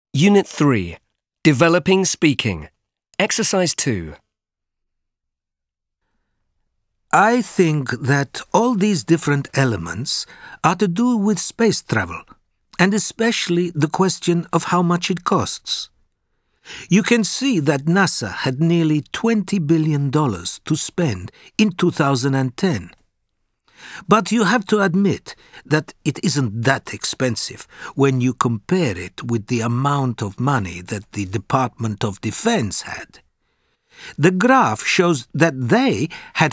Unit 3. Developing Speaking. Exercise 2. I think that all these different elements are to do with space travel, and especially the question of how much it costs. You can see that NASA had nearly $20 billion to spend in 2010. But you have to admit that it isn't that expensive when you compare it with the amount of money that the Department of Defense had. The graph shows that they had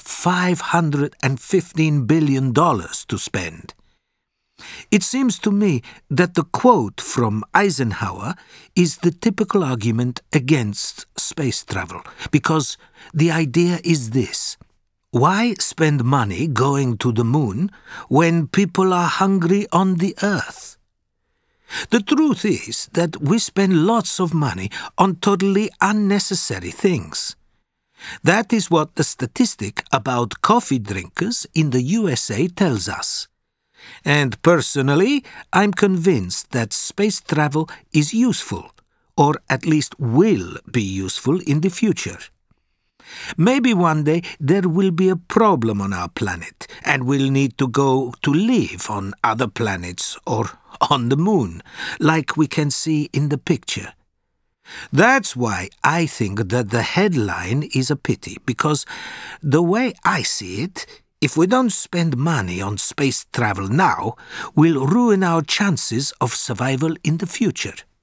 $515 billion to spend. It seems to me that the quote from Eisenhower is the typical argument against space travel, because the idea is this: why spend money going to the moon when people are hungry on the Earth? The truth is that we spend lots of money on totally unnecessary things. That is what the statistic about coffee drinkers in the USA tells us. And personally, I'm convinced that space travel is useful, or at least will be useful in the future. Maybe one day there will be a problem on our planet, and we'll need to go to live on other planets or on the moon, like we can see in the picture. That's why I think that the headline is a pity, because the way I see it, if we don't spend money on space travel now, we'll ruin our chances of survival in the future.